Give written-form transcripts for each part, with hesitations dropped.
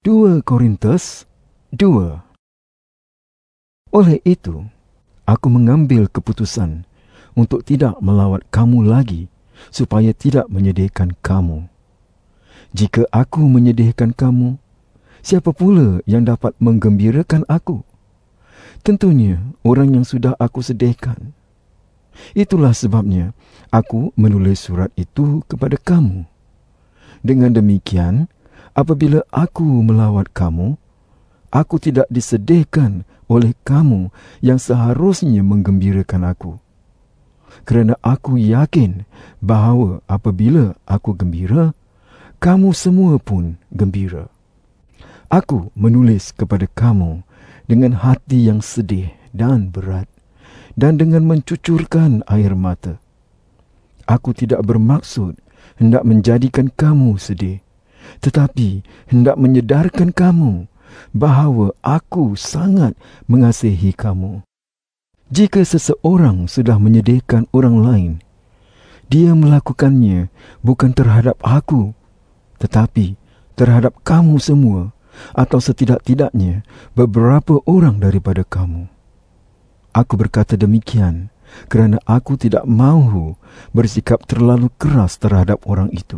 2 Korintus 2. Oleh itu, aku mengambil keputusan untuk tidak melawat kamu lagi, supaya tidak menyedihkan kamu. Jika aku menyedihkan kamu, siapa pula yang dapat menggembirakan aku? Tentunya orang yang sudah aku sedihkan. Itulah sebabnya aku menulis surat itu kepada kamu. Dengan demikian, apabila aku melawat kamu, aku tidak disedihkan oleh kamu yang seharusnya menggembirakan aku. Kerana aku yakin bahawa apabila aku gembira, kamu semua pun gembira. Aku menulis kepada kamu dengan hati yang sedih dan berat, dan dengan mencucurkan air mata. Aku tidak bermaksud hendak menjadikan kamu sedih, tetapi hendak menyedarkan kamu bahawa aku sangat mengasihi kamu. Jika seseorang sudah menyedihkan orang lain, dia melakukannya bukan terhadap aku, tetapi terhadap kamu semua, atau setidak-tidaknya beberapa orang daripada kamu. Aku berkata demikian kerana aku tidak mahu bersikap terlalu keras terhadap orang itu.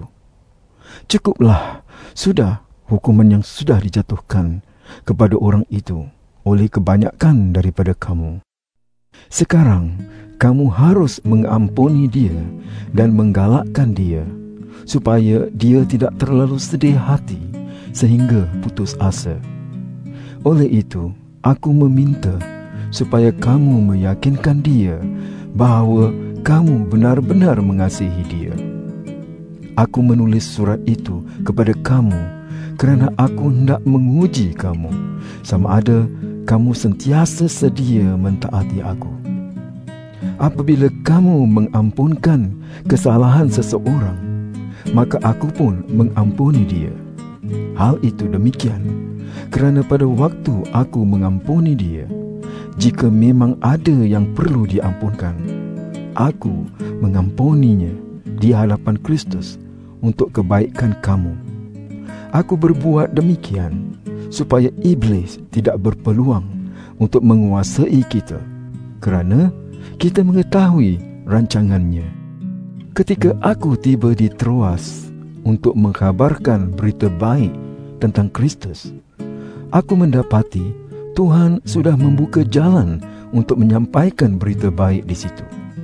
Cukuplah sudah hukuman yang sudah dijatuhkan kepada orang itu oleh kebanyakan daripada kamu. Sekarang kamu harus mengampuni dia dan menggalakkan dia, supaya dia tidak terlalu sedih hati sehingga putus asa. Oleh itu, aku meminta supaya kamu meyakinkan dia bahawa kamu benar-benar mengasihi dia. Aku menulis surat itu kepada kamu kerana aku hendak menguji kamu, sama ada kamu sentiasa sedia mentaati aku. Apabila kamu mengampunkan kesalahan seseorang, maka aku pun mengampuni dia. Hal itu demikian kerana pada waktu aku mengampuni dia, jika memang ada yang perlu diampunkan, aku mengampuninya di hadapan Kristus untuk kebaikan kamu. Aku berbuat demikian supaya iblis tidak berpeluang untuk menguasai kita, kerana kita mengetahui rancangannya. Ketika aku tiba di Troas untuk mengkhabarkan berita baik tentang Kristus, aku mendapati Tuhan sudah membuka jalan untuk menyampaikan berita baik di situ.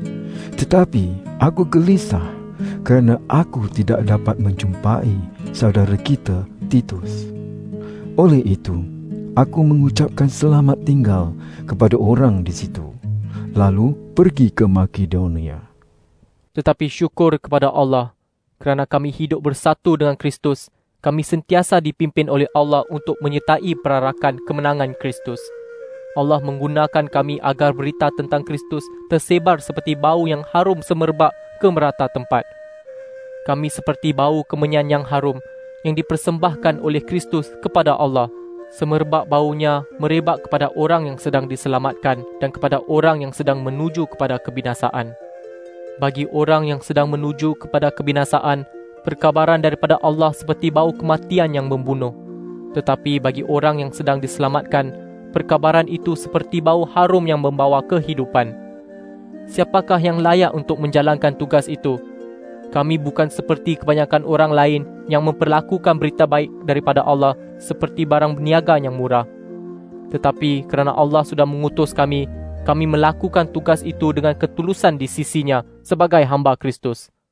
Tetapi aku gelisah kerana aku tidak dapat menjumpai saudara kita Titus. Oleh itu, aku mengucapkan selamat tinggal kepada orang di situ, lalu pergi ke Makedonia. Tetapi syukur kepada Allah, kerana kami hidup bersatu dengan Kristus, kami sentiasa dipimpin oleh Allah untuk menyertai perarakan kemenangan Kristus. Allah menggunakan kami agar berita tentang Kristus tersebar seperti bau yang harum semerbak ke merata tempat. Kami seperti bau kemenyan yang harum yang dipersembahkan oleh Kristus kepada Allah. Semerbak baunya merebak kepada orang yang sedang diselamatkan dan kepada orang yang sedang menuju kepada kebinasaan. Bagi orang yang sedang menuju kepada kebinasaan, perkabaran daripada Allah seperti bau kematian yang membunuh. Tetapi bagi orang yang sedang diselamatkan, perkabaran itu seperti bau harum yang membawa kehidupan. Siapakah yang layak untuk menjalankan tugas itu? Kami bukan seperti kebanyakan orang lain yang memperlakukan berita baik daripada Allah seperti barang berniaga yang murah. Tetapi kerana Allah sudah mengutus kami melakukan tugas itu dengan ketulusan di sisinya sebagai hamba Kristus.